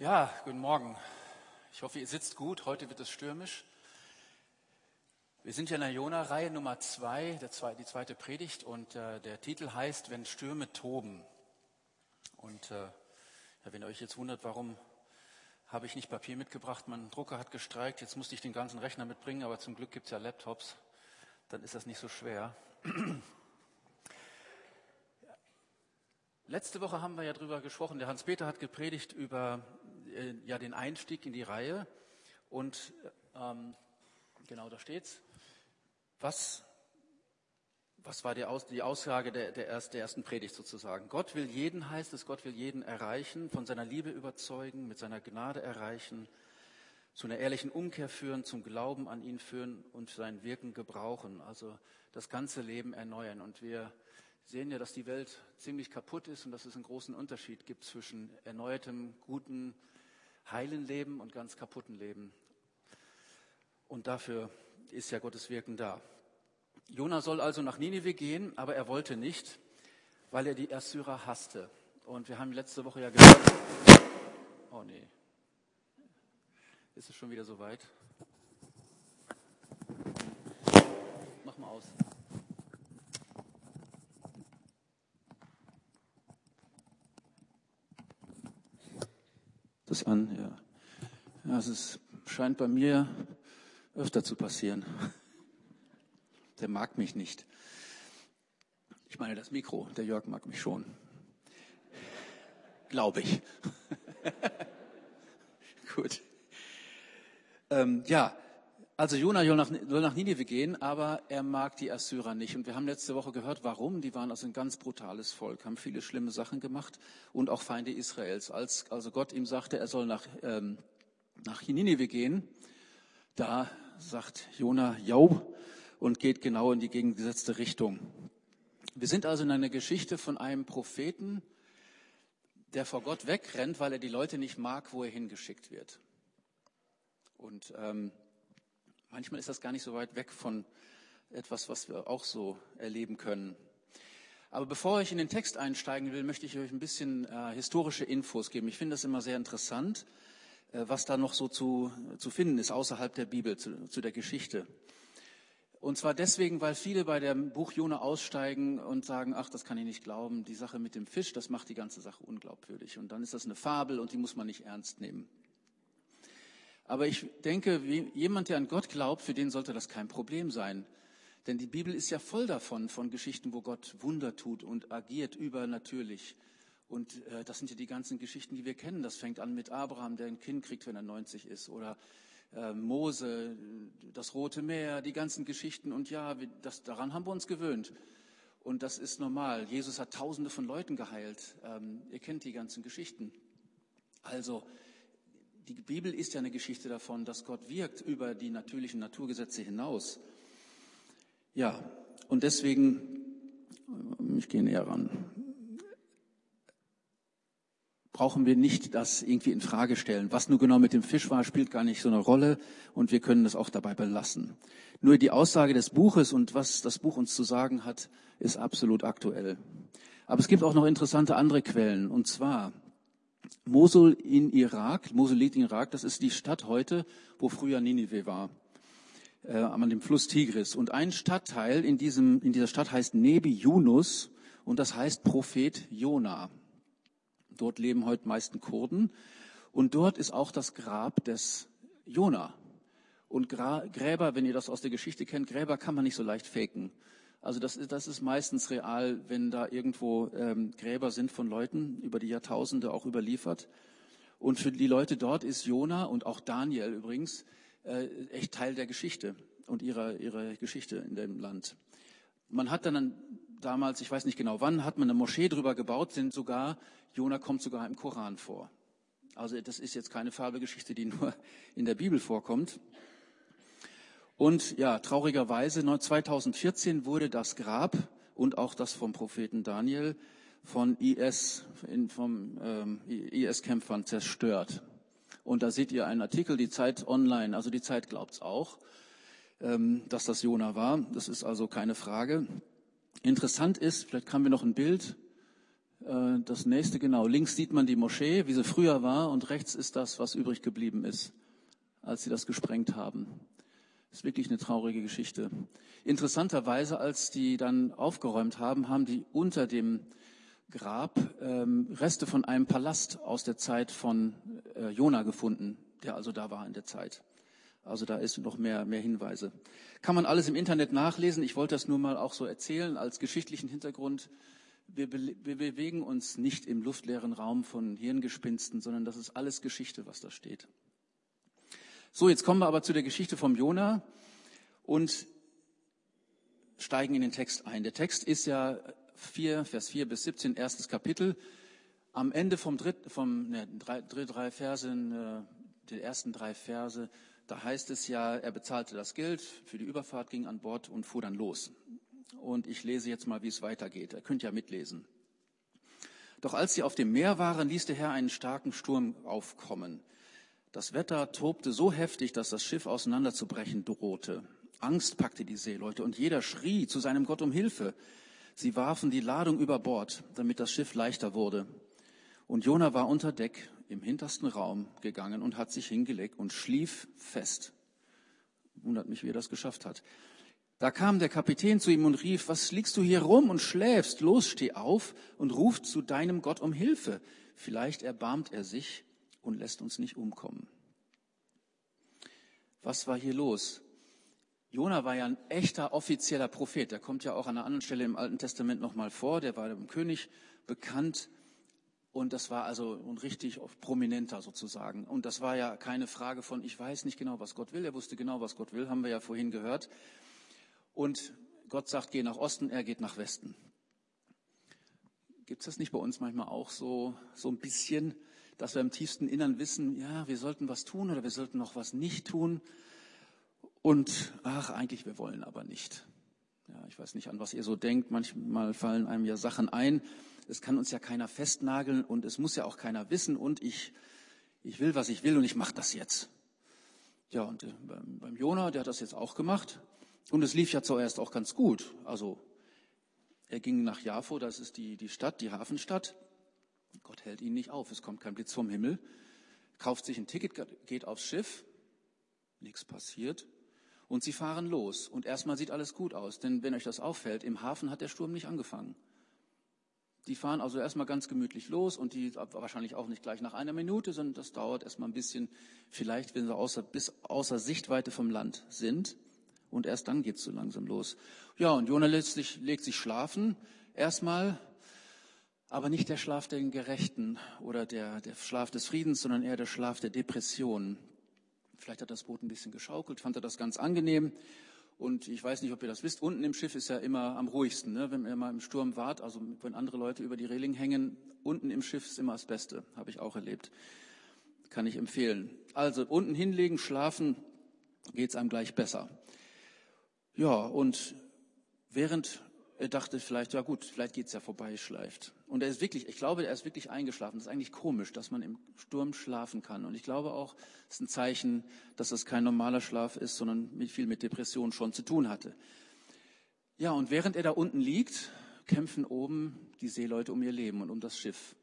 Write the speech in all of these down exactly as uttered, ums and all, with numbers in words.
Ja, guten Morgen. Ich hoffe, ihr sitzt gut. Heute wird es stürmisch. Wir sind ja in der Jona-Reihe Nummer zwei, der zwei, die zweite Predigt, und äh, der Titel heißt, wenn Stürme toben. Und äh, ja, wenn ihr euch jetzt wundert, warum habe ich nicht Papier mitgebracht, mein Drucker hat gestreikt, jetzt musste ich den ganzen Rechner mitbringen, aber zum Glück gibt es ja Laptops, dann ist das nicht so schwer. Letzte Woche haben wir ja drüber gesprochen, der Hans-Peter hat gepredigt über äh, ja, den Einstieg in die Reihe und ähm, genau, da steht's. Was, was war die, Aus, die Aussage der, der, erst, der ersten Predigt sozusagen? Gott will jeden, heißt es, Gott will jeden erreichen, von seiner Liebe überzeugen, mit seiner Gnade erreichen, zu einer ehrlichen Umkehr führen, zum Glauben an ihn führen und sein Wirken gebrauchen, also das ganze Leben erneuern. Und wir sehen ja, dass die Welt ziemlich kaputt ist und dass es einen großen Unterschied gibt zwischen erneuertem, guten, heilen Leben und ganz kaputten Leben. Und dafür ist ja Gottes Wirken da. Jona soll also nach Ninive gehen, aber er wollte nicht, weil er die Assyrer hasste. Und wir haben letzte Woche ja gehört, oh nee, ist es schon wieder soweit? Mach mal aus. Das an, ja. Ja, es ist, scheint bei mir öfter zu passieren. Der mag mich nicht. Ich meine das Mikro, der Jörg mag mich schon. Glaube ich. Gut. Ähm, ja, also Jona soll nach, soll nach Ninive gehen, aber er mag die Assyrer nicht. Und wir haben letzte Woche gehört, warum. Die waren also ein ganz brutales Volk, haben viele schlimme Sachen gemacht und auch Feinde Israels. Als also Gott ihm sagte, er soll nach, ähm, nach Ninive gehen, da sagt Jona, jau, und geht genau in die gegengesetzte Richtung. Wir sind also in einer Geschichte von einem Propheten, der vor Gott wegrennt, weil er die Leute nicht mag, wo er hingeschickt wird. Und ähm, manchmal ist das gar nicht so weit weg von etwas, was wir auch so erleben können. Aber bevor ich in den Text einsteigen will, möchte ich euch ein bisschen äh, historische Infos geben. Ich finde das immer sehr interessant, äh, was da noch so zu, zu finden ist außerhalb der Bibel, zu, zu der Geschichte. Und zwar deswegen, weil viele bei dem Buch Jona aussteigen und sagen, ach, das kann ich nicht glauben, die Sache mit dem Fisch, das macht die ganze Sache unglaubwürdig. Und dann ist das eine Fabel und die muss man nicht ernst nehmen. Aber ich denke, wie jemand, der an Gott glaubt, für den sollte das kein Problem sein. Denn die Bibel ist ja voll davon, von Geschichten, wo Gott Wunder tut und agiert übernatürlich. Und äh, das sind ja die ganzen Geschichten, die wir kennen. Das fängt an mit Abraham, der ein Kind kriegt, wenn er neunzig ist. Oder äh, Mose, das Rote Meer, die ganzen Geschichten. Und ja, wir, das, daran haben wir uns gewöhnt. Und das ist normal. Jesus hat Tausende von Leuten geheilt. Ähm, ihr kennt die ganzen Geschichten. Also, die Bibel ist ja eine Geschichte davon, dass Gott wirkt über die natürlichen Naturgesetze hinaus. Ja, und deswegen, ich gehe näher ran, brauchen wir nicht das irgendwie in Frage stellen. Was nur genau mit dem Fisch war, spielt gar nicht so eine Rolle und wir können das auch dabei belassen. Nur die Aussage des Buches und was das Buch uns zu sagen hat, ist absolut aktuell. Aber es gibt auch noch interessante andere Quellen, und zwar Mosul in Irak, Mosul liegt in Irak, das ist die Stadt heute, wo früher Ninive war, äh, an dem Fluss Tigris. Und ein Stadtteil in, diesem, in dieser Stadt heißt Nebi Yunus und das heißt Prophet Jona. Dort leben heute meisten Kurden und dort ist auch das Grab des Jona. Und Gra- Gräber, wenn ihr das aus der Geschichte kennt, Gräber kann man nicht so leicht faken. Also das ist, das ist meistens real, wenn da irgendwo ähm, Gräber sind von Leuten, über die Jahrtausende auch überliefert. Und für die Leute dort ist Jona und auch Daniel übrigens äh, echt Teil der Geschichte und ihrer, ihrer Geschichte in dem Land. Man hat dann damals, ich weiß nicht genau wann, hat man eine Moschee drüber gebaut, denn sogar, Jona kommt sogar im Koran vor. Also das ist jetzt keine Fabelgeschichte, die nur in der Bibel vorkommt. Und ja, traurigerweise, zweitausendvierzehn wurde das Grab und auch das vom Propheten Daniel von I S, in, vom ähm, I S-Kämpfern zerstört. Und da seht ihr einen Artikel, die Zeit online, also die Zeit glaubt's auch, ähm, dass das Jona war. Das ist also keine Frage. Interessant ist, vielleicht haben wir noch ein Bild, Äh, das nächste, genau, links sieht man die Moschee, wie sie früher war, und rechts ist das, was übrig geblieben ist, als sie das gesprengt haben. Das ist wirklich eine traurige Geschichte. Interessanterweise, als die dann aufgeräumt haben, haben die unter dem Grab ähm, Reste von einem Palast aus der Zeit von äh, Jona gefunden, der also da war in der Zeit. Also da ist noch mehr, mehr Hinweise. Kann man alles im Internet nachlesen. Ich wollte das nur mal auch so erzählen als geschichtlichen Hintergrund. Wir, be- wir bewegen uns nicht im luftleeren Raum von Hirngespinsten, sondern das ist alles Geschichte, was da steht. So, jetzt kommen wir aber zu der Geschichte vom Jona und steigen in den Text ein. Der Text ist ja vier, Vers vier bis siebzehn, erstes Kapitel. Am Ende vom dritten, vom, ne, drei, drei, drei Versen, äh, die ersten drei Verse, da heißt es ja, er bezahlte das Geld für die Überfahrt, ging an Bord und fuhr dann los. Und ich lese jetzt mal, wie es weitergeht. Ihr könnt ja mitlesen. Doch als sie auf dem Meer waren, ließ der Herr einen starken Sturm aufkommen. Das Wetter tobte so heftig, dass das Schiff auseinanderzubrechen drohte. Angst packte die Seeleute und jeder schrie zu seinem Gott um Hilfe. Sie warfen die Ladung über Bord, damit das Schiff leichter wurde. Und Jona war unter Deck im hintersten Raum gegangen und hat sich hingelegt und schlief fest. Wundert mich, wie er das geschafft hat. Da kam der Kapitän zu ihm und rief, was liegst du hier rum und schläfst? Los, steh auf und ruf zu deinem Gott um Hilfe. Vielleicht erbarmt er sich und lässt uns nicht umkommen. Was war hier los? Jona war ja ein echter offizieller Prophet. Der kommt ja auch an einer anderen Stelle im Alten Testament nochmal vor. Der war dem König bekannt. Und das war also ein richtig prominenter sozusagen. Und das war ja keine Frage von, ich weiß nicht genau, was Gott will. Er wusste genau, was Gott will, haben wir ja vorhin gehört. Und Gott sagt, geh nach Osten, er geht nach Westen. Gibt es das nicht bei uns manchmal auch so, so ein bisschen, dass wir im tiefsten Innern wissen, ja, wir sollten was tun oder wir sollten noch was nicht tun. Und ach, eigentlich, wir wollen aber nicht. Ja, ich weiß nicht, an was ihr so denkt. Manchmal fallen einem ja Sachen ein. Es kann uns ja keiner festnageln und es muss ja auch keiner wissen. Und ich, ich will, was ich will und ich mache das jetzt. Ja, und äh, beim, beim Jona, der hat das jetzt auch gemacht. Und es lief ja zuerst auch ganz gut. Also er ging nach Jaffo, das ist die, die Stadt, die Hafenstadt. Gott hält ihn nicht auf, es kommt kein Blitz vom Himmel. Kauft sich ein Ticket, geht aufs Schiff. Nichts passiert. Und sie fahren los. Und erstmal sieht alles gut aus. Denn wenn euch das auffällt, im Hafen hat der Sturm nicht angefangen. Die fahren also erstmal ganz gemütlich los und die wahrscheinlich auch nicht gleich nach einer Minute, sondern das dauert erstmal ein bisschen, vielleicht wenn sie außer, bis außer Sichtweite vom Land sind. Und erst dann geht's so langsam los. Ja, und Jona legt sich, legt sich schlafen. Erstmal, aber nicht der Schlaf der Gerechten oder der, der Schlaf des Friedens, sondern eher der Schlaf der Depression. Vielleicht hat das Boot ein bisschen geschaukelt, fand er das ganz angenehm. Und ich weiß nicht, ob ihr das wisst, unten im Schiff ist ja immer am ruhigsten, ne? Wenn ihr mal im Sturm wart, also wenn andere Leute über die Reling hängen, unten im Schiff ist immer das Beste, habe ich auch erlebt. Kann ich empfehlen. Also unten hinlegen, schlafen, geht's einem gleich besser. Ja, und während er dachte vielleicht, ja gut, vielleicht geht's ja vorbei, schleift. Und er ist wirklich, ich glaube, er ist wirklich eingeschlafen. Das ist eigentlich komisch, dass man im Sturm schlafen kann. Und ich glaube auch, es ist ein Zeichen, dass das kein normaler Schlaf ist, sondern mit viel mit Depression schon zu tun hatte. Ja, und während er da unten liegt, kämpfen oben die Seeleute um ihr Leben und um das Schiff.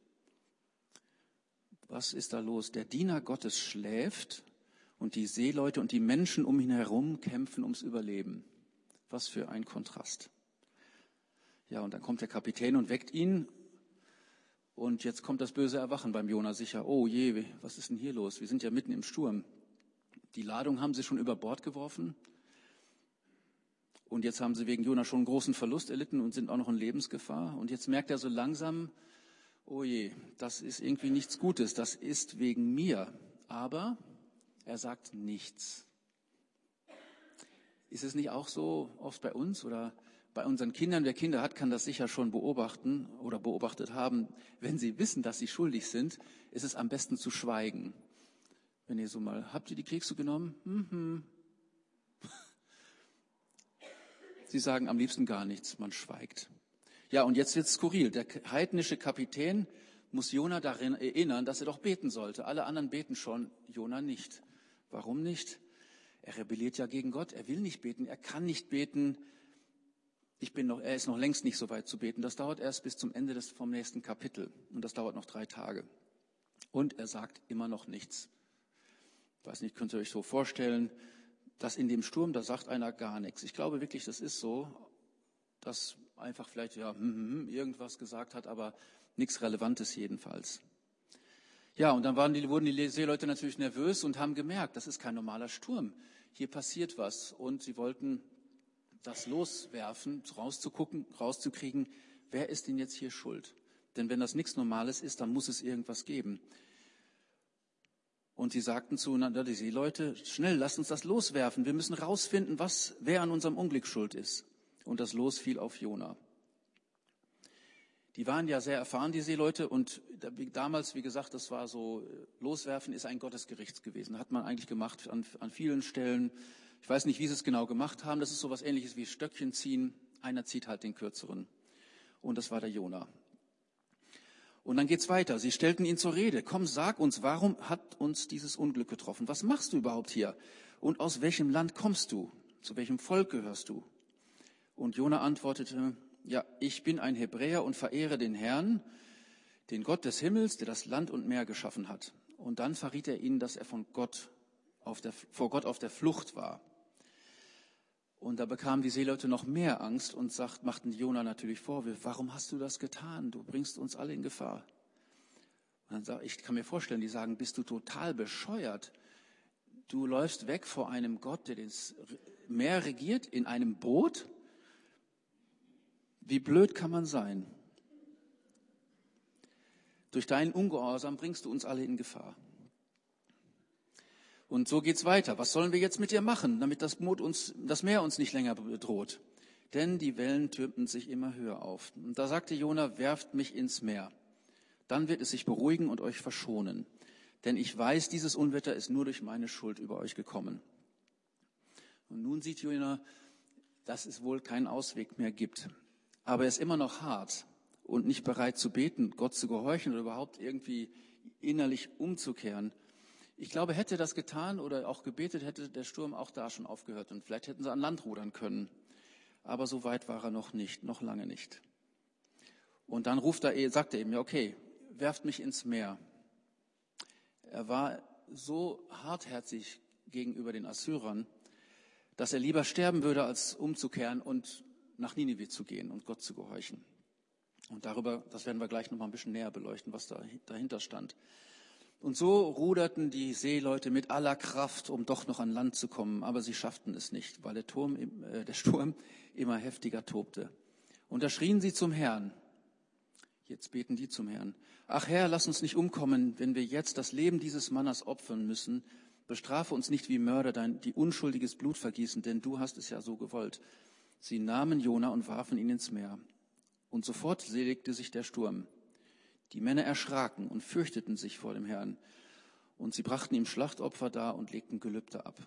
Was ist da los? Der Diener Gottes schläft und die Seeleute und die Menschen um ihn herum kämpfen ums Überleben. Was für ein Kontrast. Ja, und dann kommt der Kapitän und weckt ihn. Und jetzt kommt das böse Erwachen beim Jona sicher. Oh je, was ist denn hier los? Wir sind ja mitten im Sturm. Die Ladung haben sie schon über Bord geworfen. Und jetzt haben sie wegen Jona schon einen großen Verlust erlitten und sind auch noch in Lebensgefahr. Und jetzt merkt er so langsam, oh je, das ist irgendwie nichts Gutes. Das ist wegen mir. Aber er sagt nichts. Ist es nicht auch so oft bei uns oder bei unseren Kindern? Wer Kinder hat, kann das sicher schon beobachten oder beobachtet haben. Wenn sie wissen, dass sie schuldig sind, ist es am besten zu schweigen. Wenn ihr so mal, habt ihr die Kekse genommen? Mhm. Sie sagen am liebsten gar nichts, man schweigt. Ja, und jetzt wird's skurril. Der heidnische Kapitän muss Jona darin erinnern, dass er doch beten sollte. Alle anderen beten schon, Jona nicht. Warum nicht? Er rebelliert ja gegen Gott, er will nicht beten, er kann nicht beten. ich bin noch, er ist noch längst nicht so weit zu beten. Das dauert erst bis zum Ende des, vom nächsten Kapitel. Und das dauert noch drei Tage. Und er sagt immer noch nichts. Ich weiß nicht, könnt ihr euch so vorstellen, dass in dem Sturm, da sagt einer gar nichts. Ich glaube wirklich, das ist so, dass einfach vielleicht ja hm, hm, irgendwas gesagt hat, aber nichts Relevantes jedenfalls. Ja, und dann waren die, wurden die Seeleute natürlich nervös und haben gemerkt, das ist kein normaler Sturm. Hier passiert was. Und sie wollten das loswerfen, rauszugucken, rauszukriegen, wer ist denn jetzt hier schuld? Denn wenn das nichts Normales ist, dann muss es irgendwas geben. Und sie sagten zueinander, die Seeleute, schnell, lasst uns das loswerfen. Wir müssen rausfinden, was, wer an unserem Unglück schuld ist. Und das Los fiel auf Jona. Die waren ja sehr erfahren, die Seeleute. Und damals, wie gesagt, das war so, loswerfen ist ein Gottesgericht gewesen. Hat man eigentlich gemacht an, an vielen Stellen. Ich weiß nicht, wie sie es genau gemacht haben. Das ist so was Ähnliches wie Stöckchen ziehen. Einer zieht halt den kürzeren. Und das war der Jona. Und dann geht's weiter. Sie stellten ihn zur Rede. Komm, sag uns, warum hat uns dieses Unglück getroffen? Was machst du überhaupt hier? Und aus welchem Land kommst du? Zu welchem Volk gehörst du? Und Jona antwortete, ja, ich bin ein Hebräer und verehre den Herrn, den Gott des Himmels, der das Land und Meer geschaffen hat. Und dann verriet er ihnen, dass er von Gott auf der, vor Gott auf der Flucht war. Und da bekamen die Seeleute noch mehr Angst und sagt, machten Jona natürlich Vorwürfe. Warum hast du das getan? Du bringst uns alle in Gefahr. Und dann sag, ich kann mir vorstellen, die sagen, bist du total bescheuert? Du läufst weg vor einem Gott, der das Meer regiert, in einem Boot? Wie blöd kann man sein? Durch deinen Ungehorsam bringst du uns alle in Gefahr. Und so geht's weiter. Was sollen wir jetzt mit dir machen, damit das, Boot uns, das Meer uns nicht länger bedroht? Denn die Wellen türmten sich immer höher auf. Und da sagte Jona, werft mich ins Meer. Dann wird es sich beruhigen und euch verschonen. Denn ich weiß, dieses Unwetter ist nur durch meine Schuld über euch gekommen. Und nun sieht Jona, dass es wohl keinen Ausweg mehr gibt. Aber er ist immer noch hart und nicht bereit zu beten, Gott zu gehorchen oder überhaupt irgendwie innerlich umzukehren. Ich glaube, hätte er das getan oder auch gebetet, hätte der Sturm auch da schon aufgehört und vielleicht hätten sie an Land rudern können. Aber so weit war er noch nicht, noch lange nicht. Und dann ruft er, sagt er eben, ja okay, werft mich ins Meer. Er war so hartherzig gegenüber den Assyrern, dass er lieber sterben würde, als umzukehren und nach Ninive zu gehen und Gott zu gehorchen. Und darüber, das werden wir gleich noch mal ein bisschen näher beleuchten, was da dahinter stand. Und so ruderten die Seeleute mit aller Kraft, um doch noch an Land zu kommen, aber sie schafften es nicht, weil der, Turm, äh, der Sturm immer heftiger tobte. Und da schrien sie zum Herrn. Jetzt beten die zum Herrn. Ach Herr, lass uns nicht umkommen, wenn wir jetzt das Leben dieses Mannes opfern müssen. Bestrafe uns nicht wie Mörder, dein, die unschuldiges Blut vergießen, denn du hast es ja so gewollt. Sie nahmen Jona und warfen ihn ins Meer. Und sofort legte sich der Sturm. Die Männer erschraken und fürchteten sich vor dem Herrn. Und sie brachten ihm Schlachtopfer dar und legten Gelübde ab.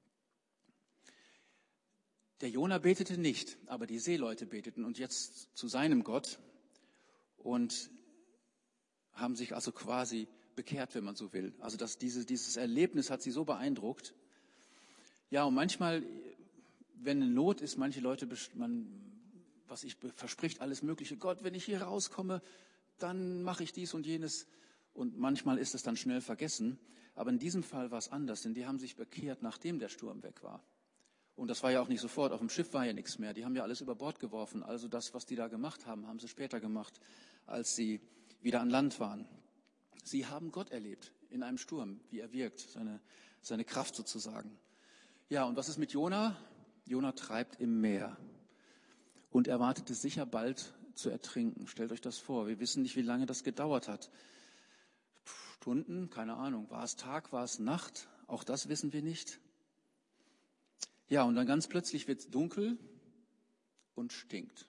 Der Jona betete nicht, aber die Seeleute beteten und jetzt zu seinem Gott und haben sich also quasi bekehrt, wenn man so will. Also dass diese, dieses Erlebnis hat sie so beeindruckt. Ja, und manchmal, wenn eine Not ist, manche Leute, man, was ich verspricht, alles Mögliche. Gott, wenn ich hier rauskomme, dann mache ich dies und jenes. Und manchmal ist es dann schnell vergessen. Aber in diesem Fall war es anders, denn die haben sich bekehrt, nachdem der Sturm weg war. Und das war ja auch nicht sofort. Auf dem Schiff war ja nichts mehr. Die haben ja alles über Bord geworfen. Also das, was die da gemacht haben, haben sie später gemacht, als sie wieder an Land waren. Sie haben Gott erlebt in einem Sturm, wie er wirkt, seine, seine Kraft sozusagen. Ja, und was ist mit Jona? Jona treibt im Meer und erwartete sicher bald zu ertrinken. Stellt euch das vor. Wir wissen nicht, wie lange das gedauert hat. Stunden, keine Ahnung. War es Tag, war es Nacht? Auch das wissen wir nicht. Ja, und dann ganz plötzlich wird es dunkel und stinkt.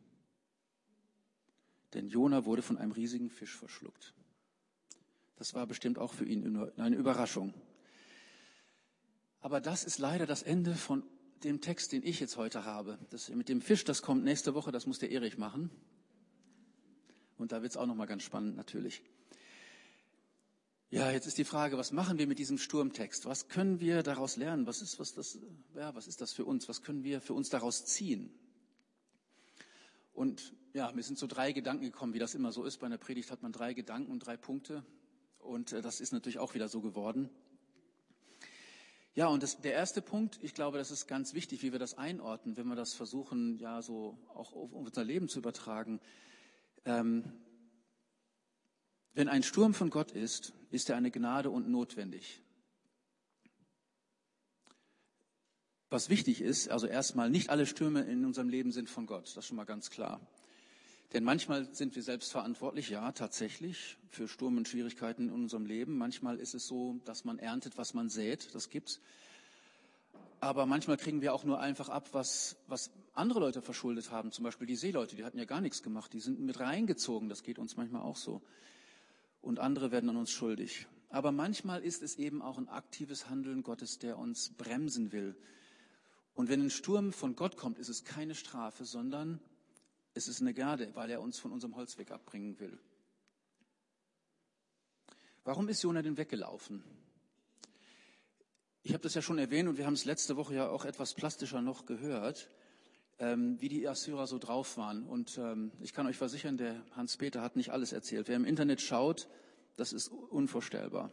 Denn Jona wurde von einem riesigen Fisch verschluckt. Das war bestimmt auch für ihn eine Überraschung. Aber das ist leider das Ende von dem Text, den ich jetzt heute habe. Das mit dem Fisch, das kommt nächste Woche, das muss der Erich machen. Und da wird es auch nochmal ganz spannend natürlich. Ja, jetzt ist die Frage, was machen wir mit diesem Sturmtext? Was können wir daraus lernen? Was ist, was das, ja, was ist das für uns? Was können wir für uns daraus ziehen? Und ja, mir sind so drei Gedanken gekommen, wie das immer so ist. Bei einer Predigt hat man drei Gedanken und drei Punkte. Und äh, das ist natürlich auch wieder so geworden. Ja, und das, der erste Punkt, ich glaube, das ist ganz wichtig, wie wir das einordnen, wenn wir das versuchen, ja, so auch auf unser Leben zu übertragen. Ähm, wenn ein Sturm von Gott ist, ist er eine Gnade und notwendig. Was wichtig ist, also erstmal, nicht alle Stürme in unserem Leben sind von Gott, das ist schon mal ganz klar. Denn manchmal sind wir selbst verantwortlich, ja, tatsächlich, für Sturm und Schwierigkeiten in unserem Leben. Manchmal ist es so, dass man erntet, was man sät, das gibt's. Aber manchmal kriegen wir auch nur einfach ab, was, was andere Leute verschuldet haben. Zum Beispiel die Seeleute, die hatten ja gar nichts gemacht, die sind mit reingezogen, das geht uns manchmal auch so. Und andere werden an uns schuldig. Aber manchmal ist es eben auch ein aktives Handeln Gottes, der uns bremsen will. Und wenn ein Sturm von Gott kommt, ist es keine Strafe, sondern es ist eine Gnade, weil er uns von unserem Holzweg abbringen will. Warum ist Jona denn weggelaufen? Ich habe das ja schon erwähnt und wir haben es letzte Woche ja auch etwas plastischer noch gehört, ähm, wie die Assyrer so drauf waren. Und ähm, ich kann euch versichern, der Hans-Peter hat nicht alles erzählt. Wer im Internet schaut, das ist unvorstellbar.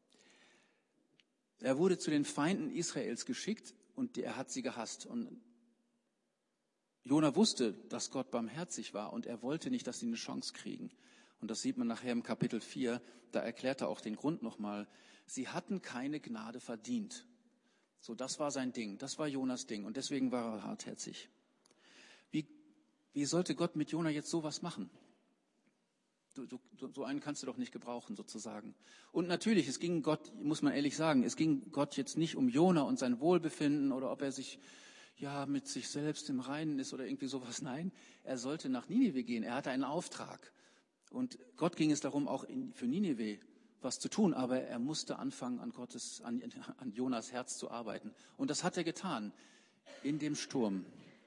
Er wurde zu den Feinden Israels geschickt und er hat sie gehasst. Und Jona wusste, dass Gott barmherzig war und er wollte nicht, dass sie eine Chance kriegen. Und das sieht man nachher im Kapitel vier, da erklärt er auch den Grund nochmal. Sie hatten keine Gnade verdient. So, das war sein Ding, das war Jonas Ding und deswegen war er hartherzig. Wie, wie sollte Gott mit Jona jetzt sowas machen? Du, du, so einen kannst du doch nicht gebrauchen, sozusagen. Und natürlich, es ging Gott, muss man ehrlich sagen, es ging Gott jetzt nicht um Jona und sein Wohlbefinden oder ob er sich ja mit sich selbst im Reinen ist oder irgendwie sowas. Nein, er sollte nach Ninive gehen. Er hatte einen Auftrag. Und Gott ging es darum, auch in, für Ninive was zu tun. Aber er musste anfangen, an Gottes, an, an Jonas Herz zu arbeiten. Und das hat er getan in dem Sturm.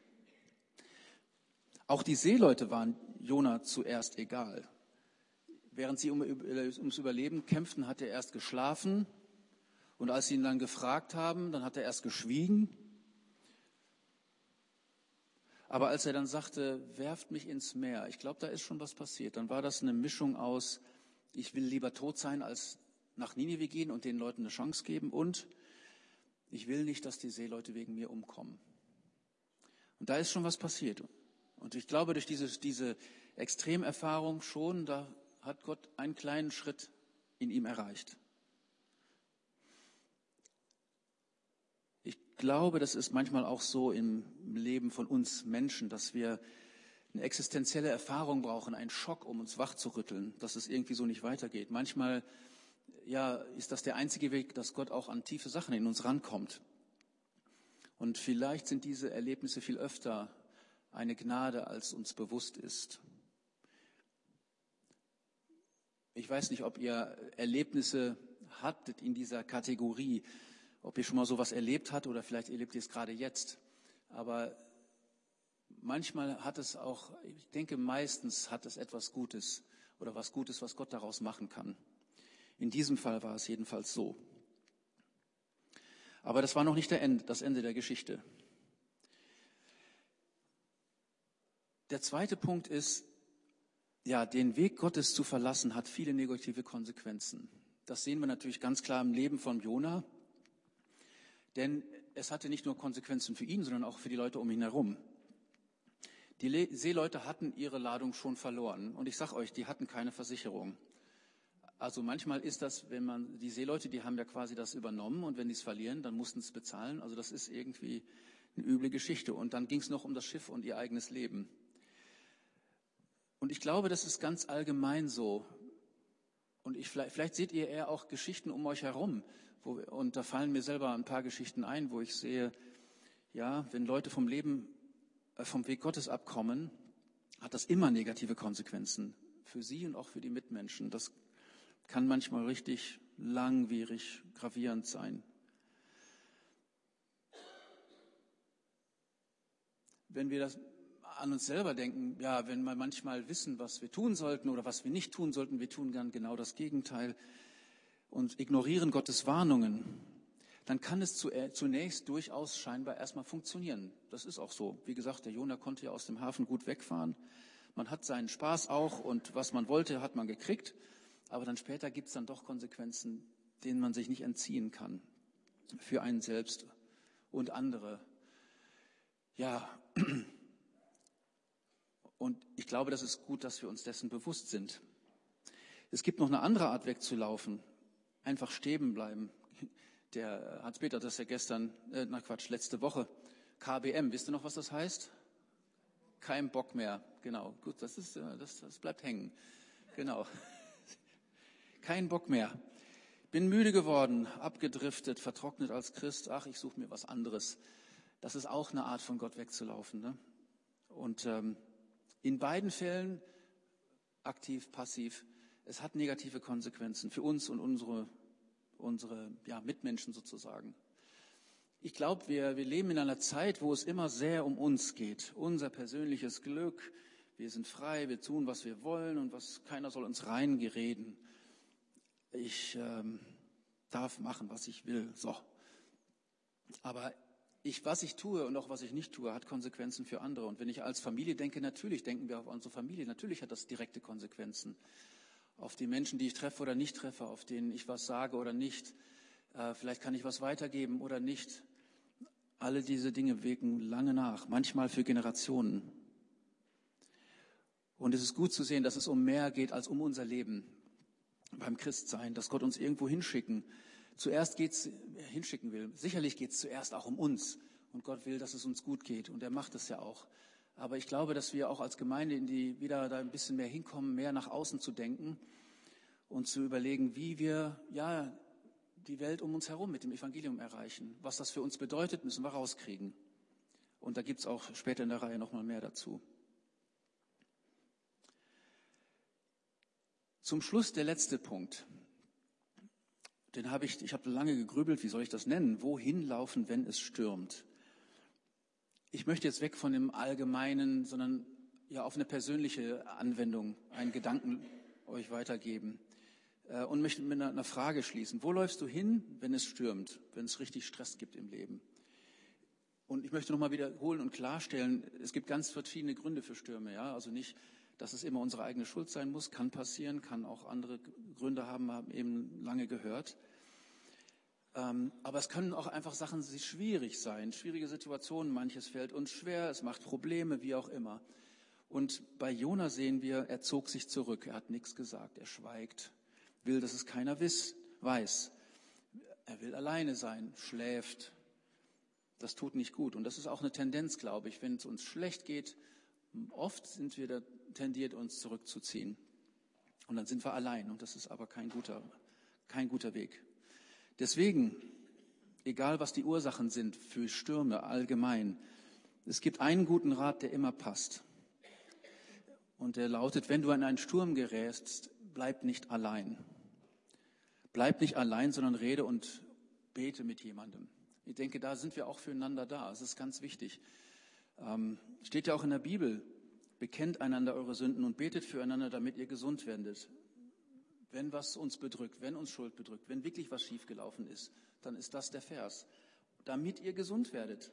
Auch die Seeleute waren Jona zuerst egal. Während sie um, ums Überleben kämpften, hat er erst geschlafen. Und als sie ihn dann gefragt haben, dann hat er erst geschwiegen. Aber als er dann sagte, werft mich ins Meer, ich glaube, da ist schon was passiert. Dann war das eine Mischung aus, ich will lieber tot sein, als nach Ninive gehen und den Leuten eine Chance geben. Und ich will nicht, dass die Seeleute wegen mir umkommen. Und da ist schon was passiert. Und ich glaube, durch diese, diese Extremerfahrung schon, da hat Gott einen kleinen Schritt in ihm erreicht. Ich glaube, das ist manchmal auch so im Leben von uns Menschen, dass wir eine existenzielle Erfahrung brauchen, einen Schock, um uns wachzurütteln, dass es irgendwie so nicht weitergeht. Manchmal ja, ist das der einzige Weg, dass Gott auch an tiefe Sachen in uns rankommt. Und vielleicht sind diese Erlebnisse viel öfter eine Gnade, als uns bewusst ist. Ich weiß nicht, ob ihr Erlebnisse hattet in dieser Kategorie, ob ihr schon mal sowas erlebt habt oder vielleicht erlebt ihr es gerade jetzt. Aber manchmal hat es auch, ich denke meistens hat es etwas Gutes oder was Gutes, was Gott daraus machen kann. In diesem Fall war es jedenfalls so. Aber das war noch nicht der Ende, das Ende der Geschichte. Der zweite Punkt ist, ja, den Weg Gottes zu verlassen, hat viele negative Konsequenzen. Das sehen wir natürlich ganz klar im Leben von Jona. Denn es hatte nicht nur Konsequenzen für ihn, sondern auch für die Leute um ihn herum. Die Le- Seeleute hatten ihre Ladung schon verloren. Und ich sage euch, die hatten keine Versicherung. Also manchmal ist das, wenn man, die Seeleute, die haben ja quasi das übernommen und wenn die es verlieren, dann mussten sie es bezahlen. Also das ist irgendwie eine üble Geschichte. Und dann ging es noch um das Schiff und ihr eigenes Leben. Und ich glaube, das ist ganz allgemein so. Und ich, vielleicht, vielleicht seht ihr eher auch Geschichten um euch herum. Wo, und da fallen mir selber ein paar Geschichten ein, wo ich sehe, ja, wenn Leute vom Leben, äh, vom Weg Gottes abkommen, hat das immer negative Konsequenzen für sie und auch für die Mitmenschen. Das kann manchmal richtig langwierig, gravierend sein. Wenn wir das an uns selber denken, ja, wenn wir manchmal wissen, was wir tun sollten oder was wir nicht tun sollten, wir tun dann genau das Gegenteil und ignorieren Gottes Warnungen, dann kann es zunächst durchaus scheinbar erstmal funktionieren. Das ist auch so. Wie gesagt, der Jona konnte ja aus dem Hafen gut wegfahren. Man hat seinen Spaß auch und was man wollte, hat man gekriegt. Aber dann später gibt es dann doch Konsequenzen, denen man sich nicht entziehen kann. Für einen selbst und andere. Ja, und ich glaube, das ist gut, dass wir uns dessen bewusst sind. Es gibt noch eine andere Art wegzulaufen. Einfach stehen bleiben. Der Hans-Peter hat das ja gestern, äh, na Quatsch, letzte Woche, K B M, wisst ihr noch, was das heißt? Kein Bock mehr, genau. Gut, das ist, das, das bleibt hängen. Genau. Kein Bock mehr. Bin müde geworden, abgedriftet, vertrocknet als Christ. Ach, ich suche mir was anderes. Das ist auch eine Art von Gott wegzulaufen. Ne? Und ähm, in beiden Fällen, aktiv, passiv, es hat negative Konsequenzen für uns und unsere, unsere ja, Mitmenschen sozusagen. Ich glaube, wir, wir leben in einer Zeit, wo es immer sehr um uns geht. Unser persönliches Glück. Wir sind frei, wir tun, was wir wollen und was keiner soll uns reingereden. Ich ähm, darf machen, was ich will. So. Aber ich, was ich tue und auch was ich nicht tue, hat Konsequenzen für andere. Und wenn ich als Familie denke, natürlich denken wir auf unsere Familie. Natürlich hat das direkte Konsequenzen. Auf die Menschen, die ich treffe oder nicht treffe, auf denen ich was sage oder nicht. Äh, vielleicht kann ich was weitergeben oder nicht. Alle diese Dinge wirken lange nach, manchmal für Generationen. Und es ist gut zu sehen, dass es um mehr geht als um unser Leben beim Christsein, dass Gott uns irgendwo hinschicken. Zuerst geht's, hinschicken will. Sicherlich geht es zuerst auch um uns. Und Gott will, dass es uns gut geht. Und er macht es ja auch. Aber ich glaube, dass wir auch als Gemeinde in die, wieder da ein bisschen mehr hinkommen, mehr nach außen zu denken und zu überlegen, wie wir, ja, die Welt um uns herum mit dem Evangelium erreichen. Was das für uns bedeutet, müssen wir rauskriegen. Und da gibt es auch später in der Reihe noch mal mehr dazu. Zum Schluss der letzte Punkt. Den habe ich, ich habe lange gegrübelt, wie soll ich das nennen? Wohin laufen, wenn es stürmt? Ich möchte jetzt weg von dem Allgemeinen, sondern ja auf eine persönliche Anwendung, einen Gedanken euch weitergeben. Und möchte mit einer Frage schließen. Wo läufst du hin, wenn es stürmt, wenn es richtig Stress gibt im Leben? Und ich möchte nochmal wiederholen und klarstellen, es gibt ganz verschiedene Gründe für Stürme. Ja? Also nicht, dass es immer unsere eigene Schuld sein muss, kann passieren, kann auch andere Gründe haben, haben eben lange gehört. Aber es können auch einfach Sachen die schwierig sein, schwierige Situationen, manches fällt uns schwer, es macht Probleme, wie auch immer. Und bei Jona sehen wir, er zog sich zurück, er hat nichts gesagt, er schweigt. Will, dass es keiner wiss, weiß. Er will alleine sein, schläft. Das tut nicht gut. Und das ist auch eine Tendenz, glaube ich. Wenn es uns schlecht geht, oft sind wir da tendiert, uns zurückzuziehen. Und dann sind wir allein. Und das ist aber kein guter, kein guter Weg. Deswegen, egal was die Ursachen sind für Stürme allgemein, es gibt einen guten Rat, der immer passt. Und der lautet, wenn du in einen Sturm gerätst, bleib nicht allein. Bleib nicht allein, sondern rede und bete mit jemandem. Ich denke, da sind wir auch füreinander da. Das ist ganz wichtig. Ähm, steht ja auch in der Bibel, bekennt einander eure Sünden und betet füreinander, damit ihr gesund werdet. Wenn was uns bedrückt, wenn uns Schuld bedrückt, wenn wirklich was schiefgelaufen ist, dann ist das der Vers. Damit ihr gesund werdet.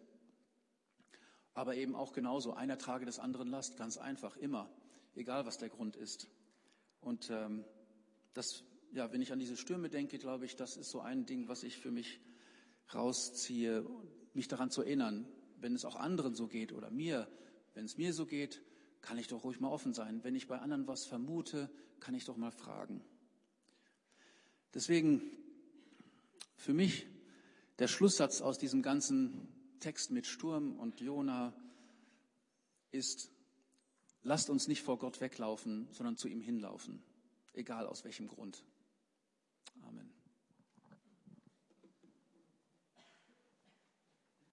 Aber eben auch genauso, einer trage des anderen Last, ganz einfach, immer. Egal, was der Grund ist. Und ähm, das, ja, wenn ich an diese Stürme denke, glaube ich, das ist so ein Ding, was ich für mich rausziehe, mich daran zu erinnern, wenn es auch anderen so geht oder mir, wenn es mir so geht, kann ich doch ruhig mal offen sein. Wenn ich bei anderen was vermute, kann ich doch mal fragen. Deswegen für mich der Schlusssatz aus diesem ganzen Text mit Sturm und Jona ist: Lasst uns nicht vor Gott weglaufen, sondern zu ihm hinlaufen, egal aus welchem Grund.